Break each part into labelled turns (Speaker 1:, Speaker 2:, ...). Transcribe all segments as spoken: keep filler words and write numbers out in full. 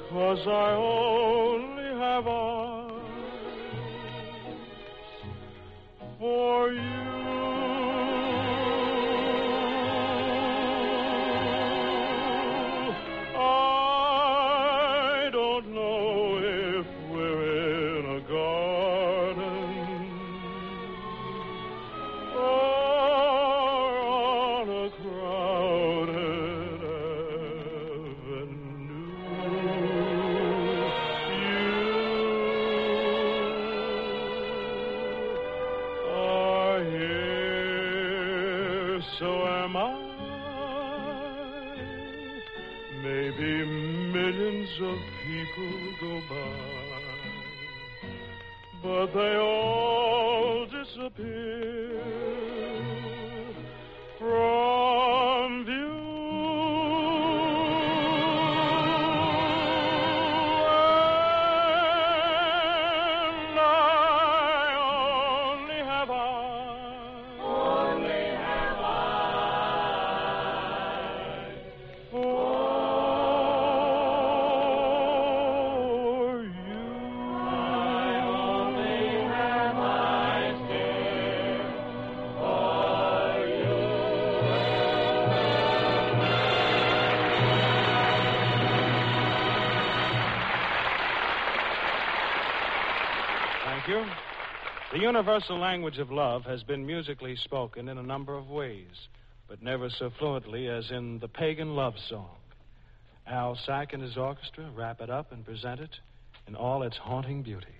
Speaker 1: 'cause I only have eyes for you. I don't know if we're in a garden or on a crowded avenue. You are here, so am I. Maybe millions of people go by, but they all disappear from view. And I only have eyes. Only have eyes for you. I only have eyes, dear, for you.
Speaker 2: Thank you. The universal language of love has been musically spoken in a number of ways, but never so fluently as in the Pagan Love Song. Al Sack and his orchestra wrap it up and present it in all its haunting beauty.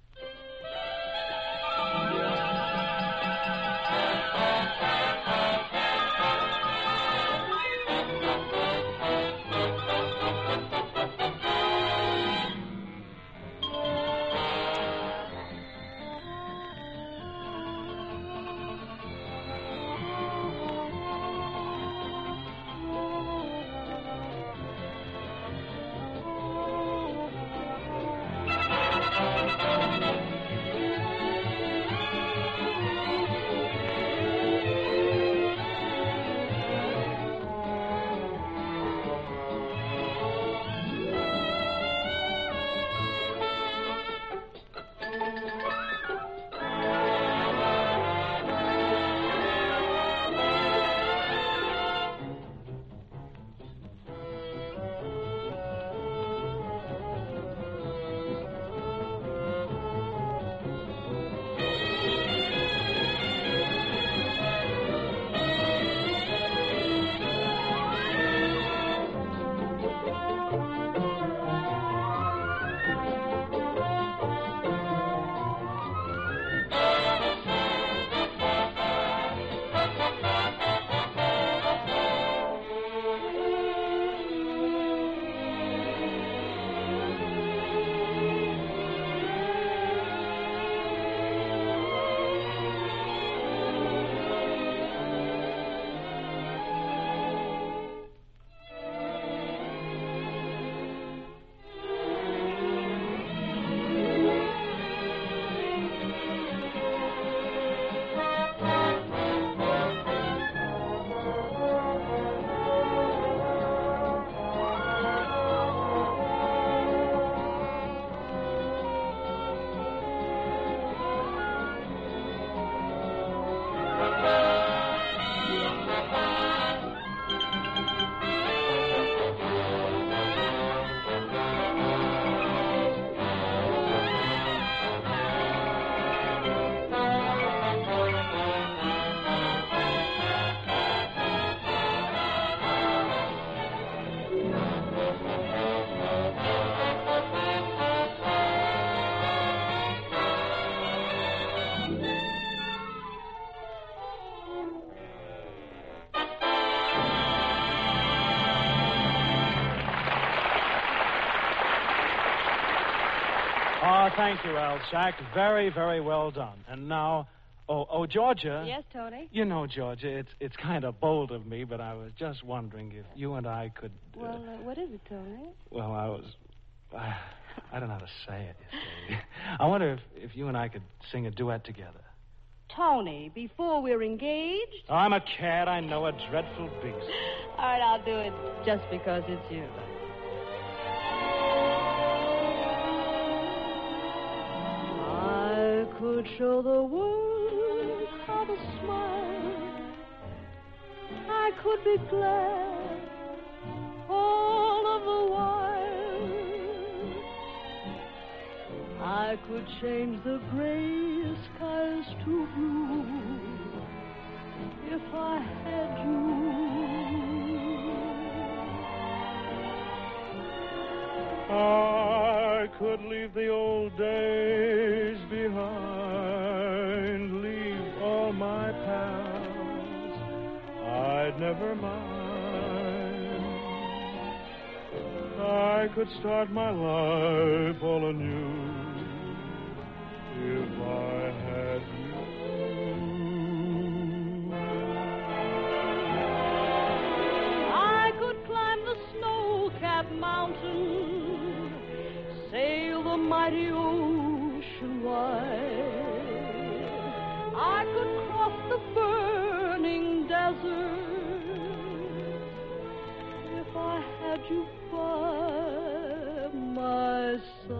Speaker 2: Oh, thank you, Al Sack. Very, very well done. And now, oh, oh, Georgia.
Speaker 3: Yes, Tony?
Speaker 2: You know, Georgia, it's it's kind of bold of me, but I was just wondering if you and I could... Uh,
Speaker 3: Well, uh, what is it, Tony?
Speaker 2: Well, I was... I, I don't know how to say it, you see. I wonder if, if you and I could sing a duet together.
Speaker 3: Tony, before we're engaged?
Speaker 2: I'm a cat. I know, a dreadful beast.
Speaker 3: All right, I'll do it just because it's you. could show the world how to smile. I could be glad all of the while. I could change the gray skies to blue if I had you.
Speaker 1: I could leave the old days behind, leave all my past, I'd never mind. I could start my life all anew if I had you.
Speaker 3: I could climb the snow-capped mountain, sail the mighty ocean wide. I could cross the burning desert if I had you by my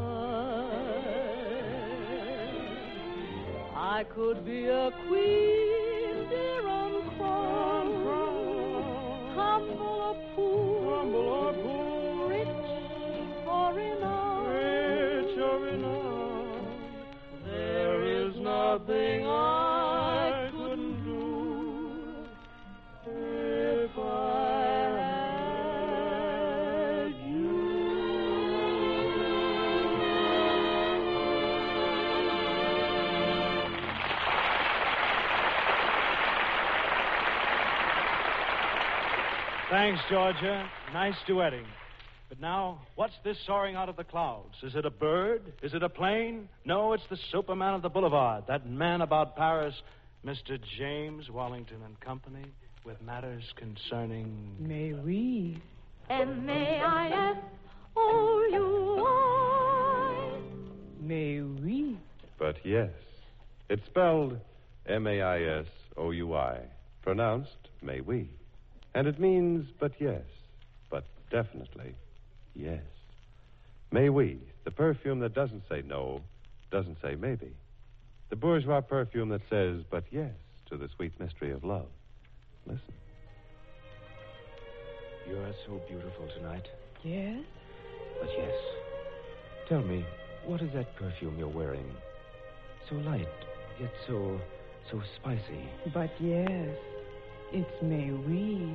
Speaker 3: side. I could be a queen, dear on crown, humble or poor,
Speaker 1: Humble or poor,
Speaker 3: rich or enough.
Speaker 1: rich or enough,
Speaker 3: There is nothing I couldn't do if I had you.
Speaker 2: Thanks, Georgia. Nice duetting. But now, what's this soaring out of the clouds? Is it a bird? Is it a plane? No, it's the Superman of the Boulevard, that man about Paris, Mister James Wallington and Company, with matters concerning...
Speaker 4: May we?
Speaker 3: M A I S O U I.
Speaker 4: May we?
Speaker 5: But yes, it's spelled M A I S O U I, pronounced may we. And it means but yes, but definitely yes. May we, the perfume that doesn't say no, doesn't say maybe. The bourgeois perfume that says but yes to the sweet mystery of love. Listen.
Speaker 6: You're so beautiful tonight.
Speaker 4: Yes?
Speaker 6: But yes. Tell me, what is that perfume you're wearing? So light, yet so, so spicy.
Speaker 4: But yes, it's may we.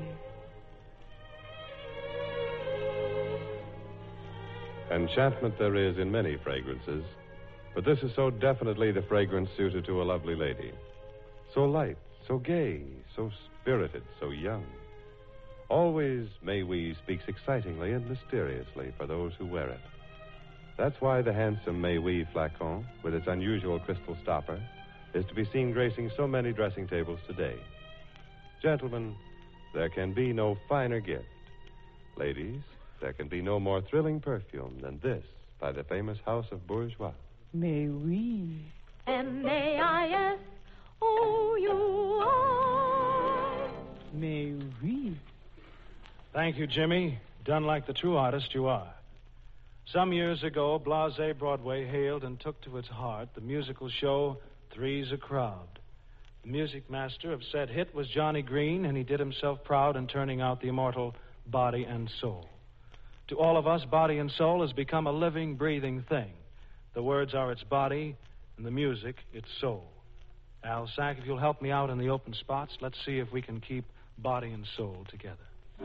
Speaker 5: Enchantment there is in many fragrances, but this is so definitely the fragrance suited to a lovely lady. So light, so gay, so spirited, so young. Always May We speaks excitingly and mysteriously for those who wear it. That's why the handsome May We flacon, with its unusual crystal stopper, is to be seen gracing so many dressing tables today. Gentlemen, there can be no finer gift. Ladies, there can be no more thrilling perfume than this by the famous House of Bourgeois.
Speaker 4: May we?
Speaker 3: M A I S O U I.
Speaker 4: May we?
Speaker 2: Thank you, Jimmy. Done like the true artist you are. Some years ago, Blasé Broadway hailed and took to its heart the musical show Three's a Crowd. The music master of said hit was Johnny Green, and he did himself proud in turning out the immortal Body and Soul. To all of us, Body and Soul has become a living, breathing thing. The words are its body, and the music, its soul. Al Sack, if you'll help me out in the open spots, let's see if we can keep body and soul together.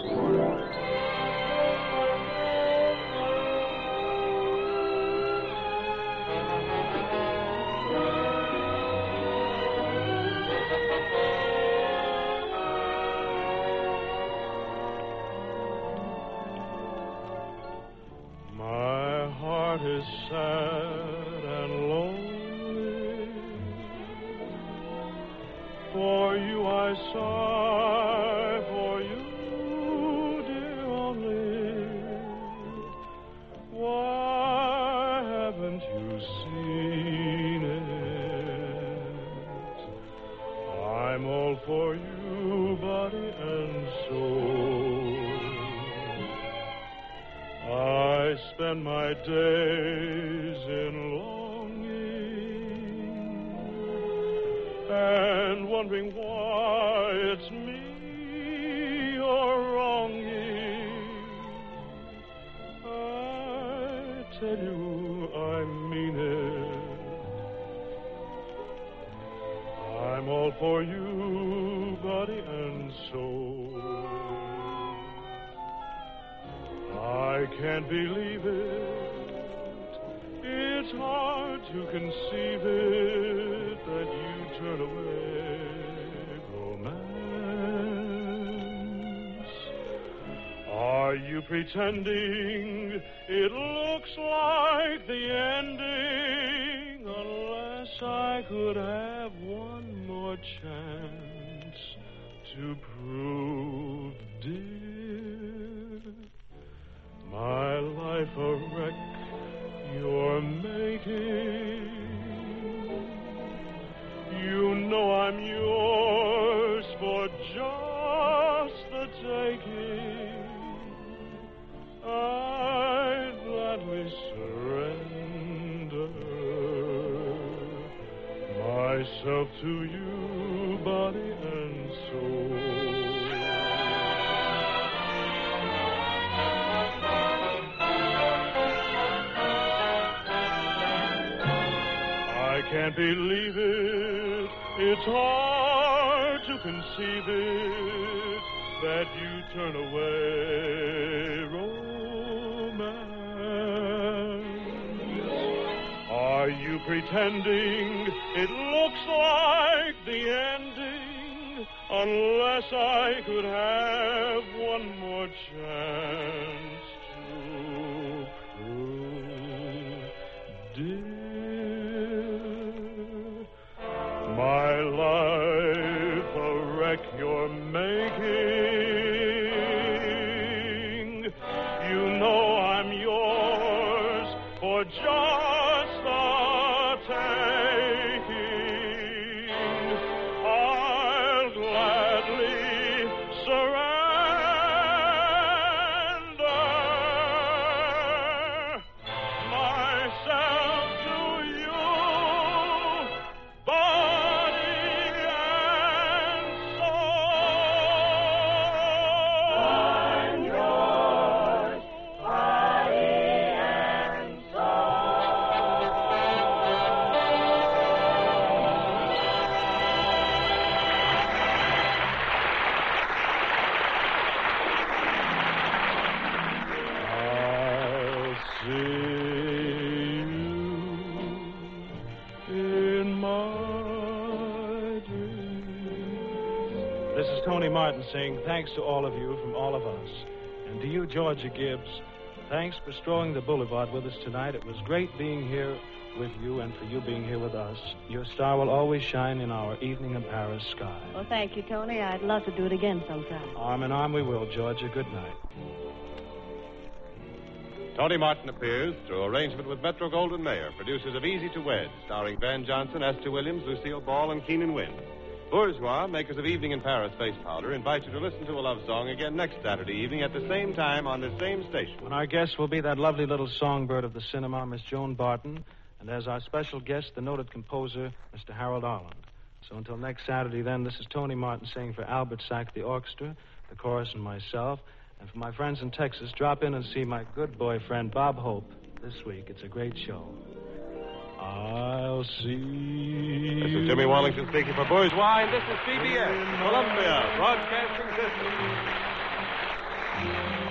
Speaker 1: My heart is sad and lonely. For you I sigh, for you, dear only. Why haven't you seen it? I'm all for you, body and soul. I spend my days in longing and wondering why it's me you're wronging. I tell you I mean it. I'm all for you, body and soul. I can't believe it. It's hard to conceive it that you turn away romance. Are you pretending it looks like the ending? Unless I could have one more chance to prove, dear, my life a wreck you're making. You know I'm yours for just the taking. I'd gladly surrender myself to you, body and soul. I can't believe it. It's hard to conceive it that you turn away romance. Are you pretending it looks like the ending? Unless I could have one more chance to prove, dear, my life a wreck you're making. You know I'm yours for just the taking. I'll gladly surrender myself to you, body and soul. I'm yours, body and I'll see you in my dreams.
Speaker 2: This is Tony Martin saying thanks to all of you from all of us. And to you, Georgia Gibbs, thanks for strolling the boulevard with us tonight. It was great being here with you and for you being here with us. Your star will always shine in our evening in Paris sky.
Speaker 3: Well, thank you, Tony. I'd love to do it again sometime.
Speaker 2: Arm in arm we will, Georgia. Good night.
Speaker 5: Tony Martin appears through arrangement with Metro Goldwyn Mayer, producers of Easy to Wed, starring Van Johnson, Esther Williams, Lucille Ball, and Keenan Wynn. Bourgeois, makers of Evening in Paris face powder, invite you to listen to a love song again next Saturday evening at the same time on the same station.
Speaker 2: And our guest will be that lovely little songbird of the cinema, Miss Joan Barton, and as our special guest, the noted composer, Mister Harold Arlen. So until next Saturday, then, this is Tony Martin saying for Albert Sack, the orchestra, the chorus, and myself. And for my friends in Texas, drop in and see my good boyfriend, Bob Hope, this week. It's a great show. I'll see.
Speaker 5: This is Jimmy Wallington speaking for Bourgeois, and this is C B S, Columbia Broadcasting System.